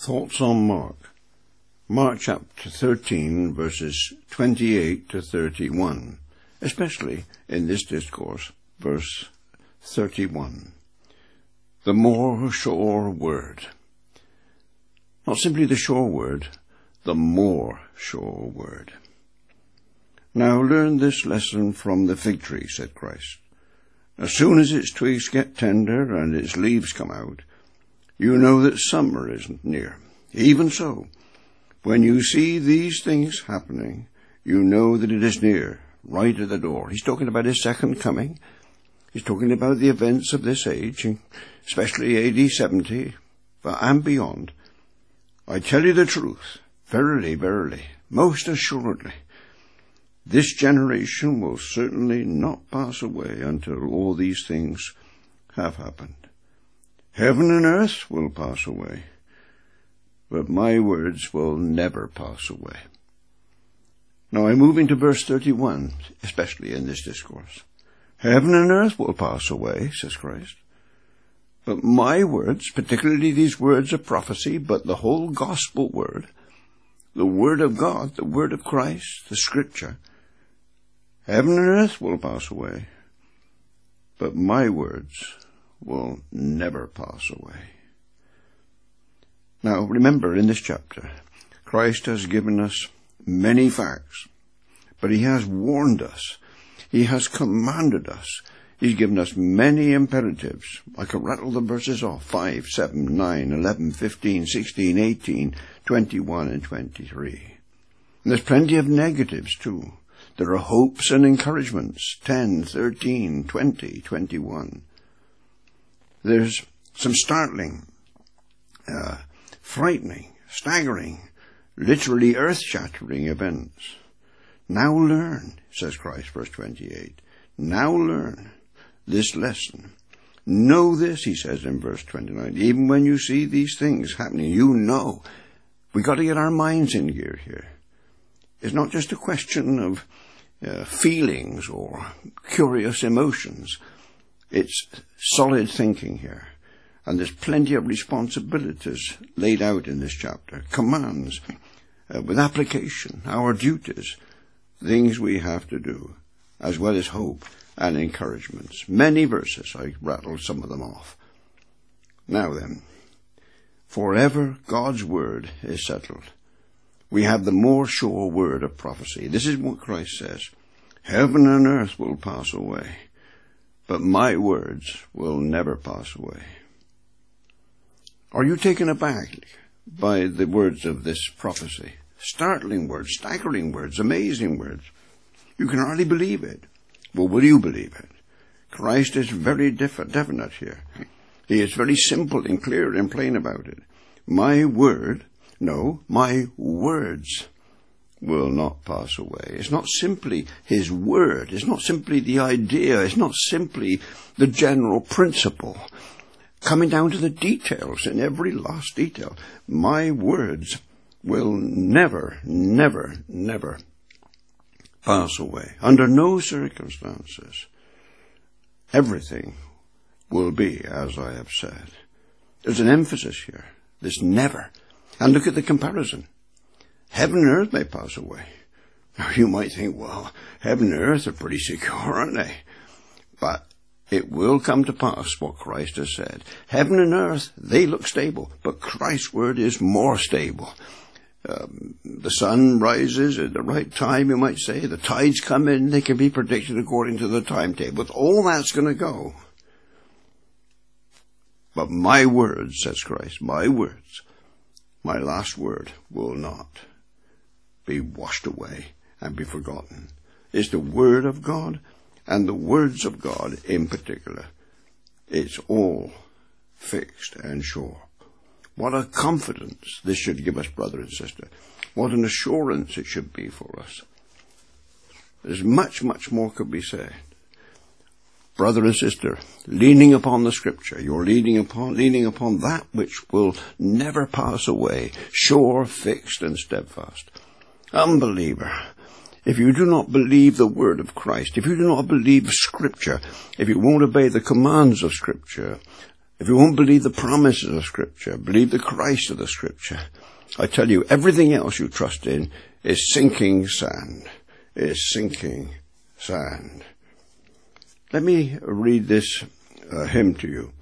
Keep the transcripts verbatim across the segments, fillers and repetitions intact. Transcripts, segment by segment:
Thoughts on Mark. Mark chapter thirteen, verses twenty-eight to thirty-one, especially in this discourse, verse thirty-one. The more sure word. Not simply the sure word, the more sure word. Now learn this lesson from the fig tree, said Christ. As soon as its twigs get tender and its leaves come out, you know that summer is near. Even so, when you see these things happening, you know that it is near, right at the door. He's talking about his second coming. He's talking about the events of this age, especially A D seventy and beyond. I tell you the truth, verily, verily, most assuredly, this generation will certainly not pass away until all these things have happened. Heaven and earth will pass away, but my words will never pass away. Now I move into verse thirty-one, especially in this discourse. Heaven and earth will pass away, says Christ, but my words, particularly these words of prophecy, but the whole gospel word, the word of God, the word of Christ, the scripture, heaven and earth will pass away, but my words will never pass away. Now remember, in this chapter, Christ has given us many facts, but he has warned us. He has commanded us. He's given us many imperatives. I can rattle the verses off: five, seven, nine, eleven, fifteen, sixteen, eighteen, twenty-one, and twenty-three. And there's plenty of negatives too. There are hopes and encouragements: ten, thirteen, twenty, twenty-one. There's some startling, uh, frightening, staggering, literally earth-shattering events. Now learn, says Christ, verse twenty-eight. Now learn this lesson. Know this, he says in verse twenty-nine. Even when you see these things happening, you know. We've got to get our minds in gear here. It's not just a question of uh, feelings or curious emotions. It's solid thinking here. And there's plenty of responsibilities laid out in this chapter. Commands uh, with application, our duties, things we have to do, as well as hope and encouragements. Many verses. I rattled some of them off. Now then, forever God's word is settled. We have the more sure word of prophecy. This is what Christ says. Heaven and earth will pass away, but my words will never pass away. Are you taken aback by the words of this prophecy? Startling words, staggering words, amazing words. You can hardly believe it. Well, will you believe it? Christ is very diff- definite here. He is very simple and clear and plain about it. My word, no, my words will not pass away. It's not simply his word. It's not simply the idea. It's not simply the general principle. Coming down to the details, in every last detail. My words will never, never, never pass away. Under no circumstances. Everything will be as I have said. There's an emphasis here. This never. And look at the comparison. Heaven and earth may pass away. Now you might think, well, heaven and earth are pretty secure, aren't they? But it will come to pass what Christ has said. Heaven and earth, they look stable, but Christ's word is more stable. Um, the sun rises at the right time, you might say. The tides come in, they can be predicted according to the timetable. All that's going to go. But my words, says Christ, my words, my last word will not be washed away and be forgotten. It's the word of God and the words of God in particular. It's all fixed and sure. What a confidence this should give us, brother and sister. What an assurance it should be for us. There's much, much more could be said. Brother and sister, leaning upon the scripture, you're leaning upon, leaning upon that which will never pass away, sure, fixed, and steadfast. Unbeliever, if you do not believe the word of Christ, if you do not believe scripture, if you won't obey the commands of scripture, if you won't believe the promises of Scripture, believe the Christ of the Scripture, I tell you, everything else you trust in is sinking sand, is sinking sand. Let me read this uh, hymn to you.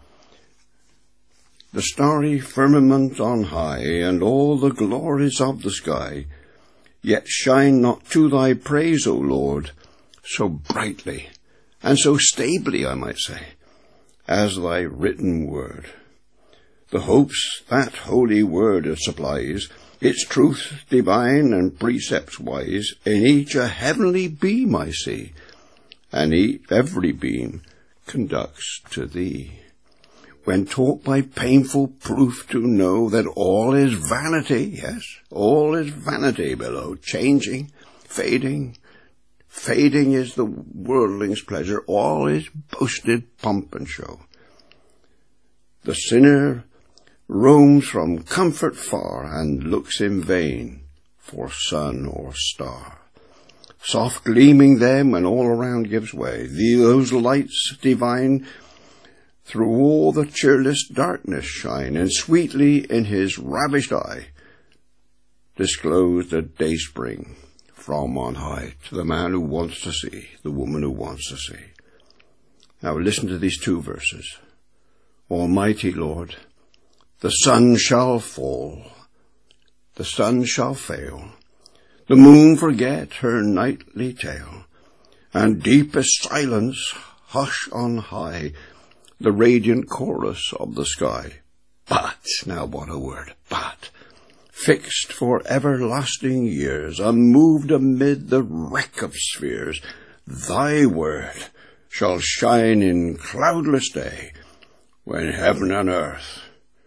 The starry firmament on high, and all the glories of the sky, yet shine not to thy praise, O Lord, so brightly, and so stably, I might say, as thy written word. The hopes that holy word supplies, its truth divine and precepts wise, in each a heavenly beam I see, and each, every beam conducts to thee. When taught by painful proof to know that all is vanity, yes, all is vanity below, changing, fading. Fading is the worldling's pleasure, all is boasted pomp and show. The sinner roams from comfort far, and looks in vain for sun or star. Soft gleaming then when all around gives way, those lights divine through all the cheerless darkness shine, and sweetly in his ravished eye disclose the dayspring from on high to the man who wants to see, the woman who wants to see. Now listen to these two verses. Almighty Lord, the sun shall fall, the sun shall fail, the moon forget her nightly tale, and deepest silence hush on high the radiant chorus of the sky. But, now what a word, but, fixed for everlasting years, unmoved amid the wreck of spheres, thy word shall shine in cloudless day, when heaven and earth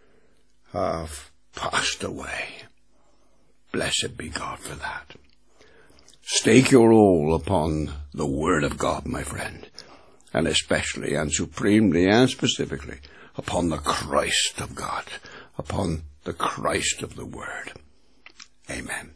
have passed away. Blessed be God for that. Stake your all upon the Word of God, my friend, and especially and supremely and specifically upon the Christ of God, upon the Christ of the Word. Amen.